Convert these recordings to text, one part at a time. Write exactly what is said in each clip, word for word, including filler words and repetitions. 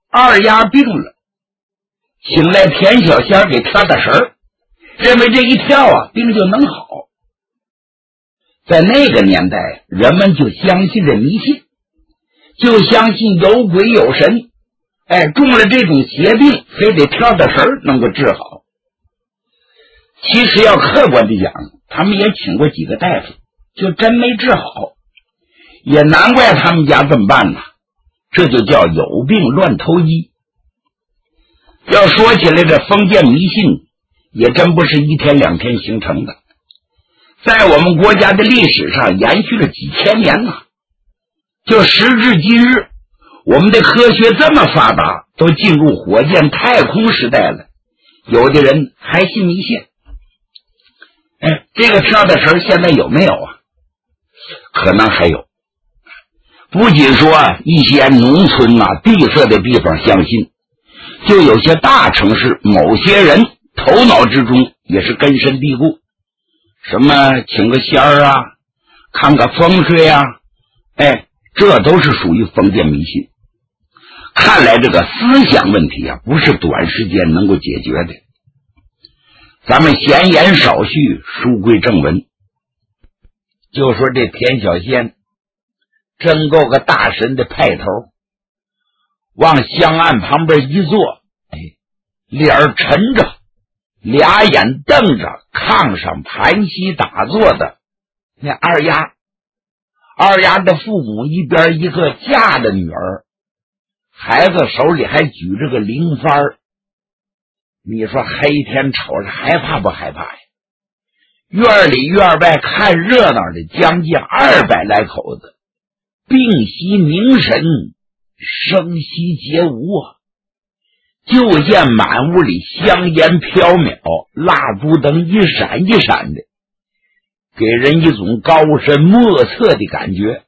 二丫病了，请来田小仙给跳的神儿，认为这一跳啊，病就能好。在那个年代，人们就相信这迷信，就相信有鬼有神，哎，中了这种邪病，非得跳的神儿能够治好。其实要客观地讲，他们也请过几个大夫，就真没治好，也难怪他们家这么办呢。这就叫有病乱投医。要说起来，这封建迷信也真不是一天两天形成的，在我们国家的历史上延续了几千年呢。就时至今日，我们的科学这么发达，都进入火箭太空时代了，有的人还信迷信。哎，这个跳的神现在有没有啊？可能还有。不仅说一些农村啊闭塞的地方相信，就有些大城市某些人头脑之中也是根深蒂固，什么请个仙儿啊，看个风水啊，哎，这都是属于封建迷信。看来这个思想问题啊，不是短时间能够解决的。咱们闲言少叙，书归正文。就说这田小仙真够个大神的派头，往香案旁边一坐，哎，脸儿沉着，俩眼瞪着炕上盘膝打坐的那二丫。二丫的父母一边一个嫁的女儿，孩子手里还举着个灵幡儿。你说黑天瞅着害怕不害怕呀？院里院外看热闹的将近二百来口子，屏息凝神，声息皆无啊！就见满屋里香烟飘渺，蜡烛灯一闪一闪的，给人一种高深莫测的感觉。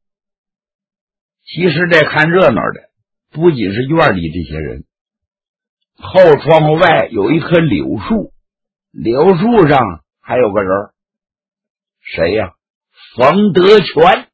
其实这看热闹的不仅是院里这些人，后窗户外有一棵柳树，柳树上还有个人，谁呀？冯德全。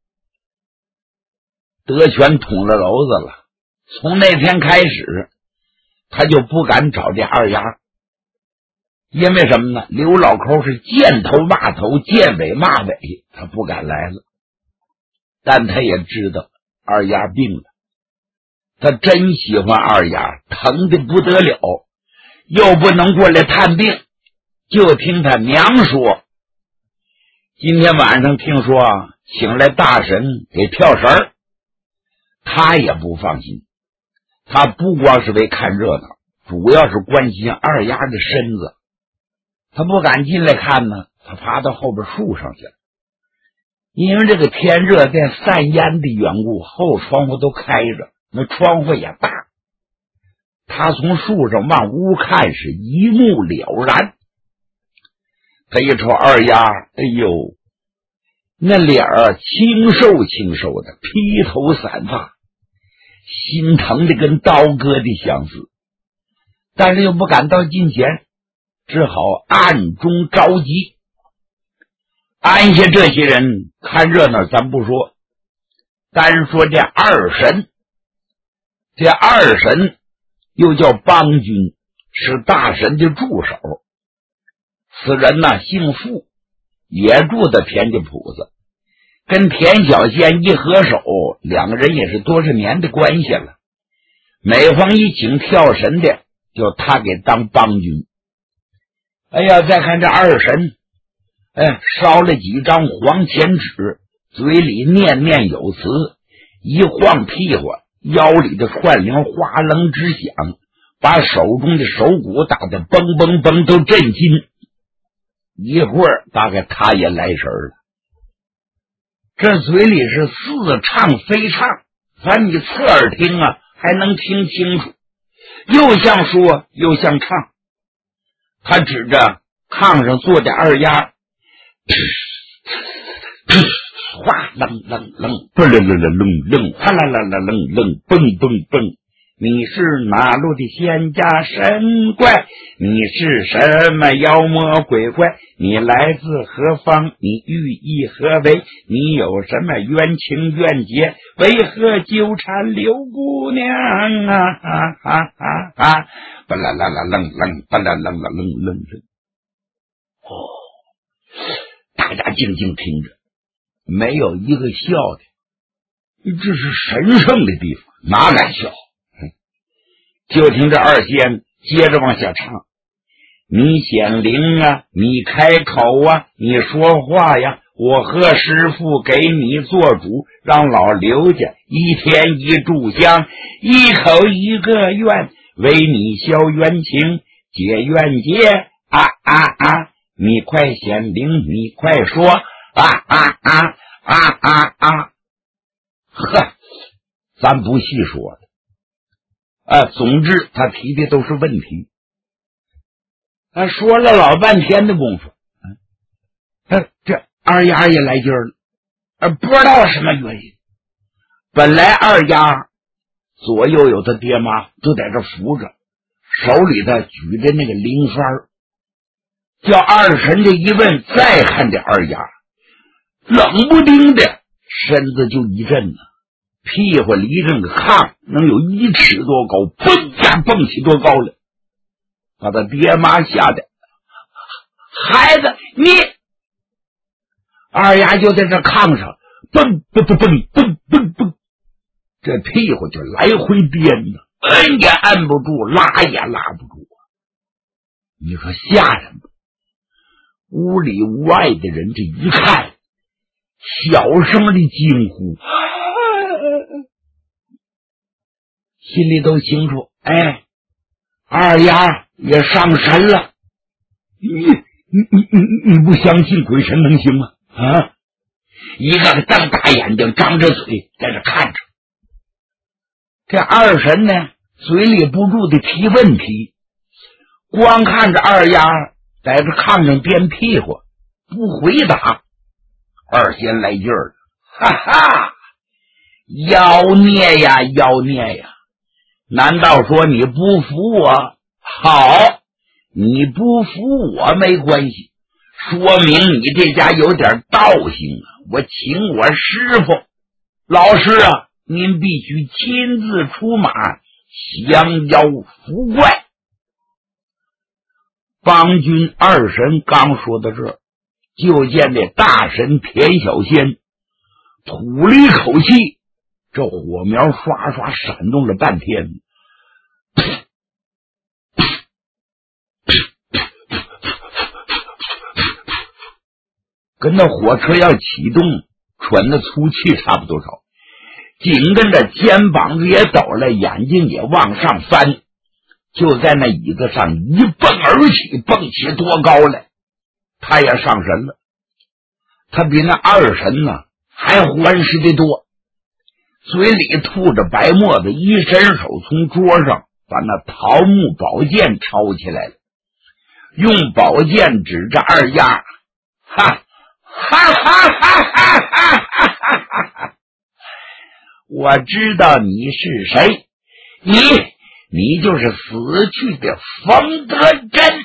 德全捅了娄子了，从那天开始他就不敢找这二丫，因为什么呢？刘老抠是见头骂头，见尾骂尾，他不敢来了。但他也知道二丫病了，他真喜欢二丫，疼得不得了，又不能过来探病，就听他娘说，今天晚上听说请来大神给跳神儿，他也不放心。他不光是为看热闹，主要是关心二丫的身子。他不敢进来看呢，他爬到后边树上去了。因为这个天热带散烟的缘故，后窗户都开着，那窗户也大。他从树上往屋看，是一目了然。他一瞅二丫，哎呦，那脸儿清瘦清瘦的，披头散发，心疼的跟刀割的相似，但是又不敢到近前，只好暗中着急。安下这些人看热闹咱不说，单说这二神，这二神又叫帮军，是大神的助手。此人呢姓傅，也住在田家铺子，跟田小仙一合手，两个人也是多少年的关系了。每逢一请跳神的，就他给当帮军。哎呀，再看这二神，哎，烧了几张黄钱纸，嘴里念念有词，一晃屁股，腰里的串铃哗楞直响，把手中的手鼓打得嘣嘣嘣都震惊。一会儿大概他也来神了，这嘴里是似唱非唱，反正你侧耳听啊还能听清楚，又像说又像唱。他指着炕上坐的二丫，哗楞楞楞，不楞楞楞楞，哗啦啦啦楞楞，蹦蹦蹦， 你是哪路的仙家神怪？你是什么妖魔鬼怪？你来自何方？你寓意何为？你有什么冤情怨结？为何纠缠刘姑娘啊？哈哈哈哈！巴啦啦啦楞楞，巴啦啦啦楞楞楞。哦，大家静静听着，没有一个笑的。这是神圣的地方，哪敢笑？就听这二仙接着往下唱：你显灵啊，你开口啊，你说话呀，我和师父给你做主，让老刘家一天一炷香，一口一个愿，为你消冤情，解冤结啊啊啊！你快显灵，你快说啊啊啊啊啊啊！呵，咱不细说了。啊，总之他提的都是问题。他说了老半天的功夫，啊、这二丫也来劲儿了，啊，不知道什么原因。本来二丫左右有他爹妈就在这扶着，手里头举着那个灵幡儿，叫二神这一问，再看这二丫冷不丁的身子就一震呢，屁股离这个炕能有一尺多高，蹦呀蹦起多高了，把他爹妈吓得，孩子你，二丫就在这炕上蹦蹦蹦蹦蹦蹦蹦，这屁股就来回颠呢，摁也摁不住，拉也拉不住，你说吓人不？屋里屋外的人这一看，小声的惊呼，心里都清楚，哎，二丫也上神了。你你你你你不相信鬼神能行吗？啊！一个瞪大眼睛，张着嘴在这看着。这二神呢，嘴里不住的提问题，光看着二丫在这炕上颠屁股，不回答。二仙来劲儿了，哈哈，妖孽呀妖孽呀！难道说你不服我？好，你不服我没关系，说明你这家有点道行啊！我请我师傅老师啊，您必须亲自出马降妖伏怪。帮军二神刚说到这儿，就见这大神田小仙吐了一口气，这火苗刷刷闪动了半天，跟那火车要启动喘的粗气差不多少，紧跟着肩膀子也抖了，眼睛也往上翻，就在那椅子上一蹦而起，蹦起多高来，他也上神了。他比那二神呢还欢实的多，嘴里吐着白沫子，一伸手从桌上把那桃木宝剑抄起来了，用宝剑指着二丫，哈哈哈哈哈哈哈哈！我知道你是谁，你你就是死去的冯德珍。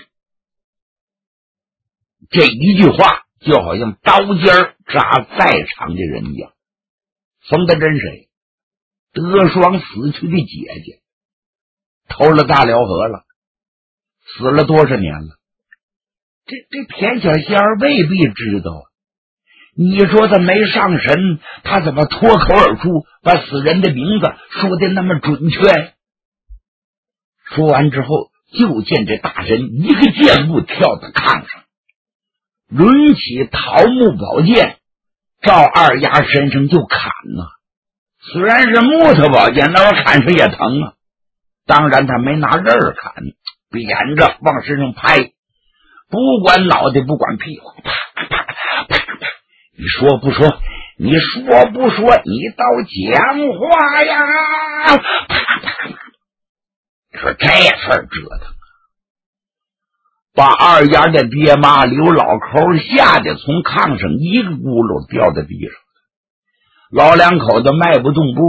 这一句话就好像刀尖扎在场的人一样。冯德珍谁？德双死去的姐姐，投了大辽河了，死了多少年了？这这田小仙儿未必知道啊。你说他没上神，他怎么脱口而出把死人的名字说的那么准确？说完之后，就见这大神一个箭步跳到炕上，抡起桃木宝剑照二丫身上就砍呢、啊。虽然是木头宝剑，那玩意砍上也疼啊。当然他没拿刃儿砍，扁着往身上拍，不管脑袋不管屁股，啪啪啪啪啪。你说不说？你说不说？你倒讲话呀！啪啪啪！说这份折腾，把二丫的爹妈刘老口吓得从炕上一个轱辘掉在地上，老两口子迈不动步了，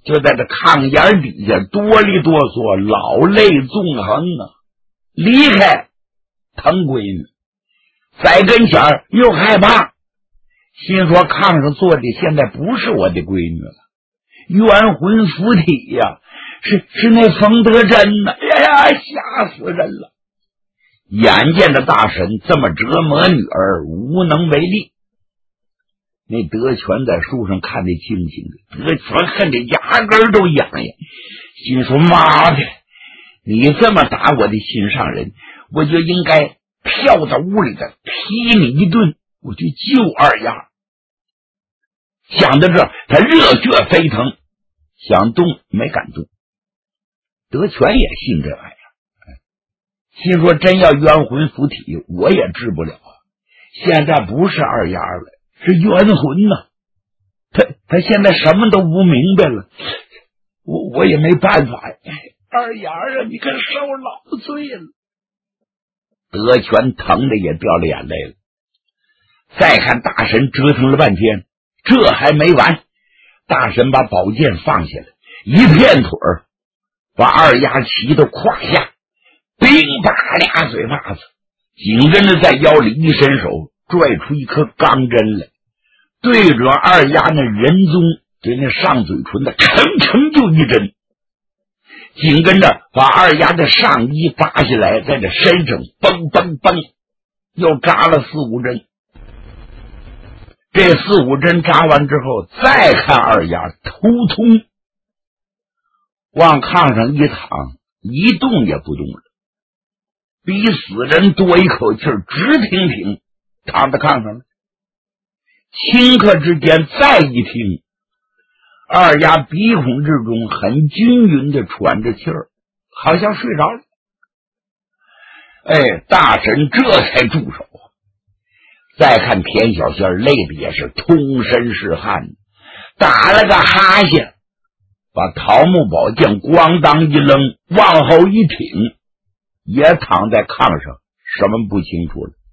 就在这炕沿底下哆里哆嗦，老泪纵横啊！离开疼闺女，在跟前又害怕，心说炕上坐的现在不是我的闺女了，冤魂附体呀、啊，是是那冯德珍呢！哎呀，吓死人了！眼见着大婶这么折磨女儿，无能为力。那德全在树上看得清清的，德全恨得牙根都痒痒，心说妈的，你这么打我的心上人，我就应该跳到屋里头踢你一顿，我去救二丫。想到这，他热血沸腾，想动没敢动。德全也信这玩意儿，心说真要冤魂附体，我也治不了啊！现在不是二丫了，是冤魂呐、啊！他他现在什么都不明白了，我我也没办法呀！二丫啊，你可受老罪了！德全疼的也掉了眼泪了。再看大神折腾了半天，这还没完，大神把宝剑放下来，一片腿儿把二丫骑到胯下，冰把俩嘴巴子，紧跟着在腰里一伸手，拽出一颗钢针来，对准二丫那人中对那上嘴唇的吭吭就一针，紧跟着把二丫的上衣扒下来，在这身上嘣嘣嘣又扎了四五针。这四五针扎完之后，再看二丫头痛，往炕上一躺，一动也不动了，比死人多一口气儿，直挺挺躺在炕上了。顷刻之间再一听，二丫鼻孔之中很均匀的喘着气儿，好像睡着了。哎，大神这才住手啊！再看田小仙累的也是通身是汗，打了个哈欠，把桃木宝剑咣当一扔，往后一挺，也躺在炕上，什么不清楚了。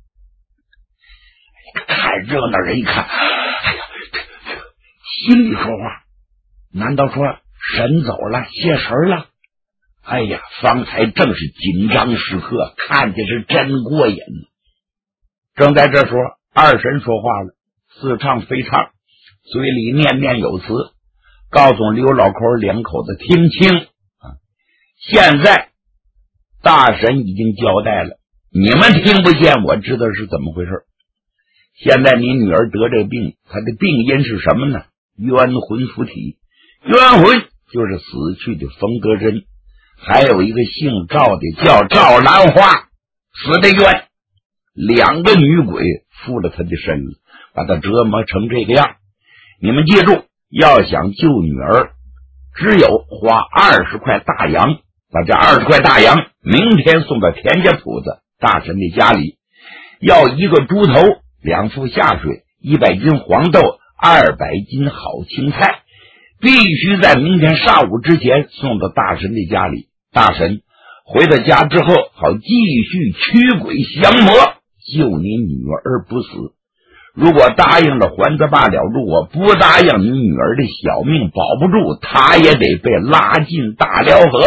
看热闹人一看，哎呀，这这心里说话，难道说神走了，谢神了？哎呀，方才正是紧张时刻，看的是真过瘾。正在这时候，二神说话了，似唱非唱，嘴里念念有词，告诉刘老口两口子听清啊！现在大神已经交代了，你们听不见，我知道是怎么回事。现在你女儿得这个病，她的病因是什么呢？冤魂附体。冤魂就是死去的冯德珍，还有一个姓赵的叫赵兰花，死的冤。两个女鬼附了他的身了，把他折磨成这个样。你们记住，要想救女儿，只有花二十块大洋，把这二十块大洋明天送到田家铺子大神的家里，要一个猪头，两副下水，一百斤黄豆，二百斤好青菜，必须在明天上午之前送到大神的家里。大神回到家之后，好继续驱鬼降魔，救你女儿不死。如果答应了还则罢了，如果不答应，你女儿的小命保不住，她也得被拉进大辽河。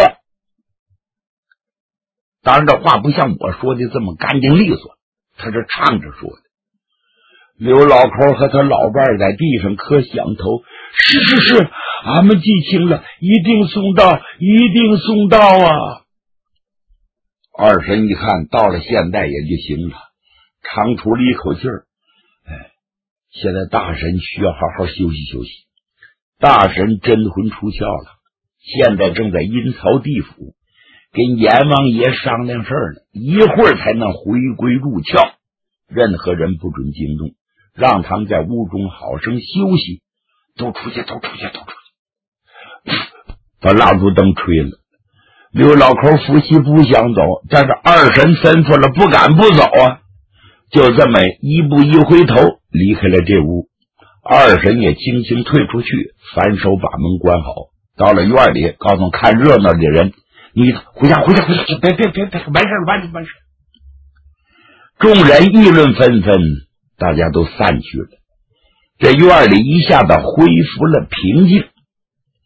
当然这话不像我说的这么干净利索，他是唱着说的。刘老口和他老伴在地上磕响头，是是是，俺们记清了，一定送到，一定送到啊！二神一看到了现在也就行了，长出了一口气儿。哎，现在大神需要好好休息休息。大神真魂出窍了，现在正在阴曹地府跟阎王爷商量事儿呢，一会儿才能回归入窍。任何人不准惊动，让他们在屋中好生休息。都出去，都出去，都出去！把蜡烛灯吹了。刘老口夫妻不想走，但是二神吩咐了，不敢不走啊！就这么一步一回头离开了这屋。二神也轻轻退出去，反手把门关好。到了院里，告诉看热闹的人：“你回家，回家，回家，别别别别，完事了，完事完事。”众人议论纷纷，大家都散去了。这院里一下子恢复了平静。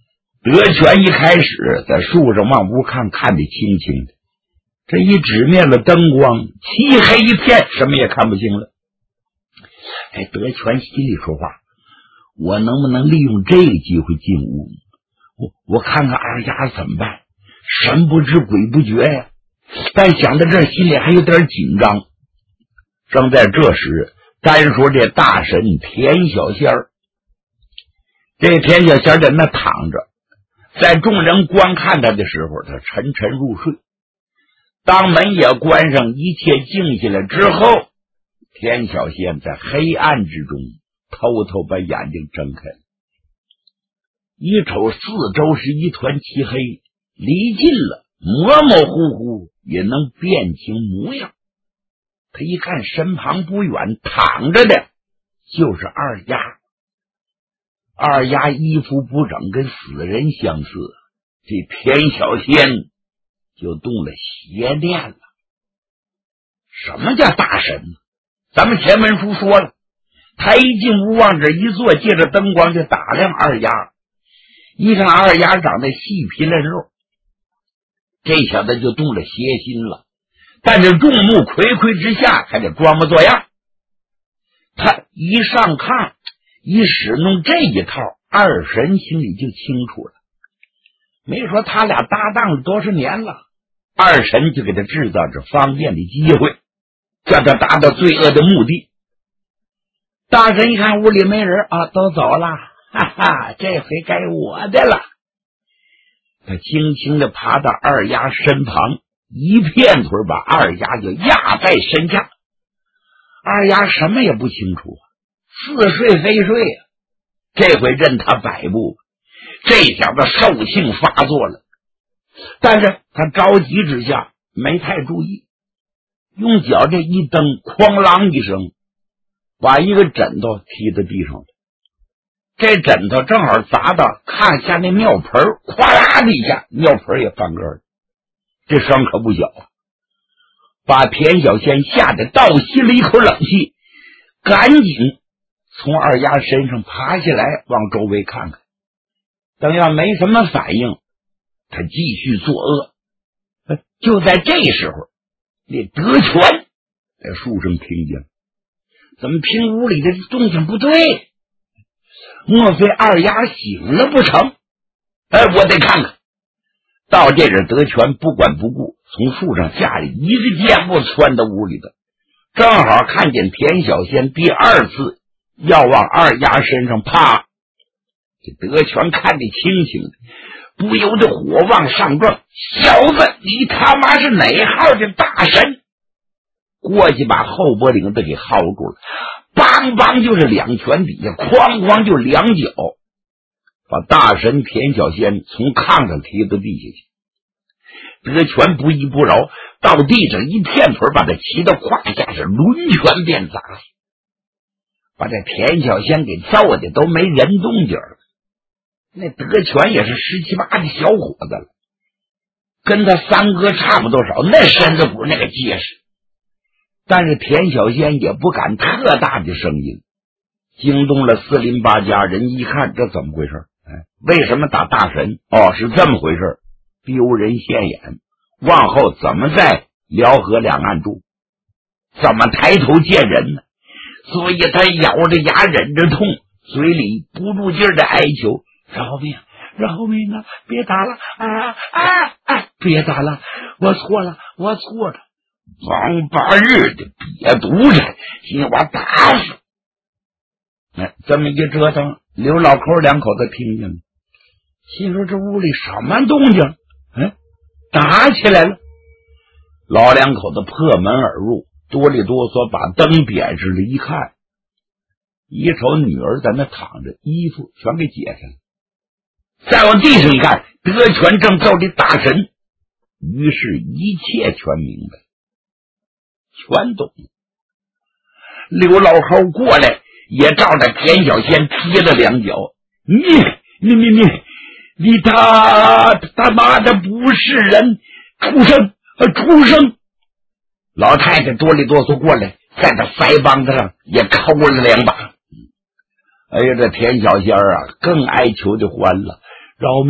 德全一开始在树上往屋看，看得清清的，这一指灭了灯光，漆黑一片，什么也看不清了。哎，德全心里说话，我能不能利用这个机会进屋？我我看看二丫怎么办？神不知鬼不觉呀！但想到这儿，心里还有点紧张。正在这时，单说这大神田小仙儿，这田小仙儿在那躺着，在众人观看他的时候，他沉沉入睡。当门也关上，一切静下来之后，田小仙在黑暗之中偷偷把眼睛睁开，一瞅四周是一团漆黑，离近了模模糊糊也能辨清模样。他一看身旁不远躺着的就是二丫，二丫衣服不整，跟死人相似，这田小仙就动了邪念了。什么叫大神？咱们前文书说了，他一进屋往这一坐，借着灯光就打量二丫，一看二丫长得细皮嫩肉，这小子就动了邪心了。但是众目睽睽之下还得装模作样，他一上炕一使弄这一套，二神心里就清楚了。没说他俩搭档了多少年了，二神就给他制造着方便的机会，叫他达到罪恶的目的。大神一看屋里没人啊，都走了，哈哈，这回该我的了。他轻轻地爬到二丫身旁，一片腿把二丫就压在身下。二丫什么也不清楚，似睡非睡啊，这回任他摆布。这小子兽性发作了，但是他着急之下没太注意，用脚这一蹬，哐啷一声把一个枕头踢在地上了。这枕头正好砸到炕下那尿盆，哗啦的一下，尿盆也翻个了，这伤可不小啊！把田小仙吓得倒吸了一口冷气，赶紧从二丫身上爬下来，往周围看看。等要没什么反应，他继续作恶。就在这时候，那德全在树上听见，怎么听屋里的动静不对？莫非二丫醒了不成？哎，我得看看。到这阵，德全不管不顾，从树上下来，一个箭步窜到屋里头，正好看见田小仙第二次要往二丫身上趴。这德全看得清清的，不由得火往上撞，小子，你他妈是哪号的大神？过去把后脖领子给薅住了，梆梆就是两拳底下，哐哐就两脚，把大神田小仙从炕上踢到地下去。德全不依不饶，到地上一片腿把他骑到胯下，是抡拳便砸下，把这田小仙给揍的都没人动静了。那德全也是十七八的小伙子了，跟他三哥差不多少，那身子骨那个结实。但是田小仙也不敢特大的声音，惊动了四邻八家人，一看这怎么回事？哎，为什么打大神？哦，是这么回事，丢人现眼，往后怎么在辽河两岸住？怎么抬头见人呢？所以他咬着牙忍着痛，嘴里不住劲儿的哀求：饶命，饶命啊！别打了啊啊啊！别打了，我错了，我错了！王八日的瘪犊子，今我打死！哎，这么一折腾，刘老口两口子听见了，心说这屋里什么动静？嗯，打起来了。老两口子破门而入，哆里哆嗦把灯点上了，一看，一瞅女儿在那躺着，衣服全给解开了。再往地上一看，德全正揍这大神，于是一切全明白，全懂了。刘老猴过来，也照着田小仙踢了两脚。你你你你你他他妈的不是人，畜生畜生！老太太哆里哆嗦过来，在他腮帮子上也抠了两把。哎呀，这田小仙啊，更哀求的欢了。饶命！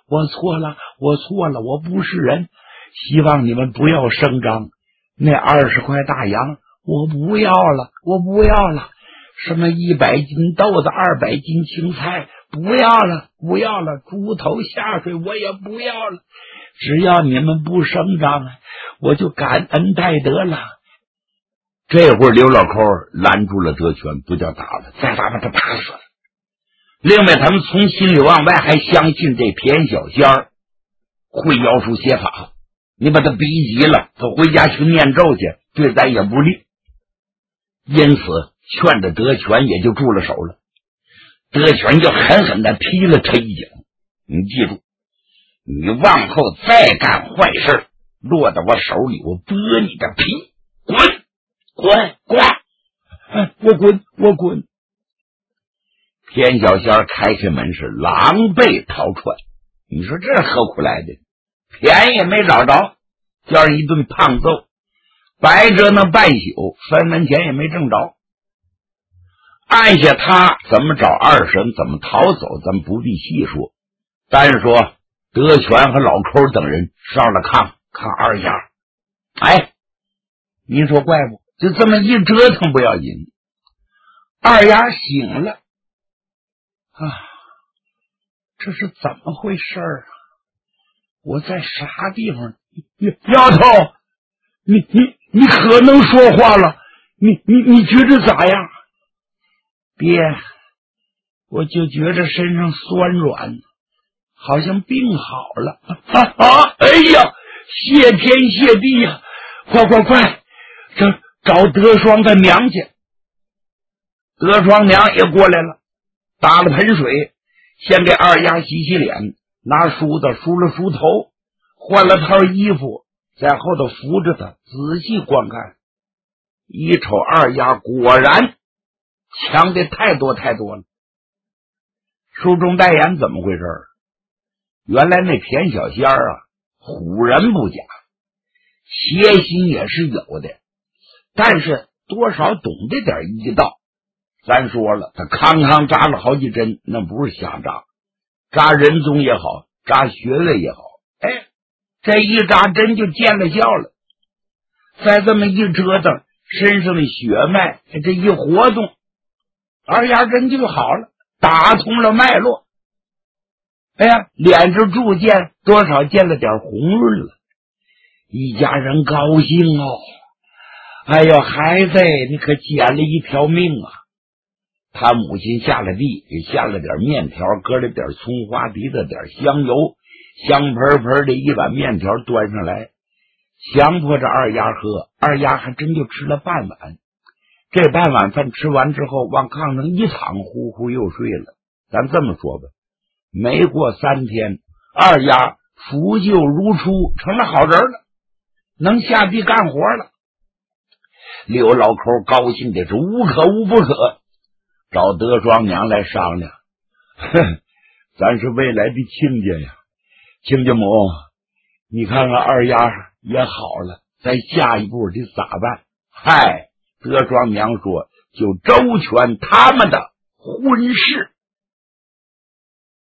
我错了，我错了，我不是人，希望你们不要声张。那二十块大洋我不要了，我不要了。什么一百斤豆子，二百斤青菜，不要了，不要了。猪头下水我也不要了。只要你们不声张，我就感恩戴德了。这会儿刘老抠拦住了德全，不叫打了，再打把他打死了。另外他们从心里往外还相信这田小仙儿会妖术邪法，你把他逼急了，他回家去念咒去，对咱也不利。因此劝着德全也就住了手了。德全就狠狠地劈了他一脚，你记住，你往后再干坏事落到我手里，我剥你的皮，滚滚滚！我滚我滚！田小仙开开门是狼狈逃窜。你说这何苦来的？便宜也没找着，叫人一顿胖揍，白折腾半宿，分文钱也没挣着。按下他怎么找二婶，怎么逃走，咱们不必细说，单说德全和老抠等人上了炕，看二丫。哎，您说怪不？就这么一折腾不要紧，二丫醒了啊，这是怎么回事啊？我在啥地方？丫头，你你你可能说话了，你你你觉着咋样？爹，我就觉着身上酸软，好像病好了。啊啊！哎呀，谢天谢地呀！快快快，这找德双他娘去。德双娘也过来了，打了盆水，先给二丫洗洗脸，拿梳子梳了梳头，换了套衣服，在后头扶着他，仔细观看。一瞅二丫果然强的太多太多了。书中代言怎么回事？原来那田小仙儿啊，唬人不假，邪心也是有的，但是多少懂得点医道。咱说了，他康康扎了好几针，那不是瞎扎，扎人中也好，扎穴位也好，哎，这一扎针就见了效了。再这么一折腾，身上的血脉这一活动，二丫针就好了，打通了脉络。哎呀，脸上逐渐多少见了点红润了，一家人高兴哦。哎呦，孩子，你可捡了一条命啊！他母亲下了地，给下了点面条，搁了点葱花，滴了点香油，香喷喷的一碗面条端上来，强迫着二丫喝。二丫还真就吃了半碗。这半碗饭吃完之后，往炕上一躺，呼呼又睡了。咱这么说吧，没过三天，二丫扶柩如初，成了好人了，能下地干活了。刘老抠高兴的是无可无不可，找德双娘来商量。哼，咱是未来的亲家呀，亲家母，你看看二丫也好了，咱下一步得咋办？嗨，德双娘说，就周全他们的婚事。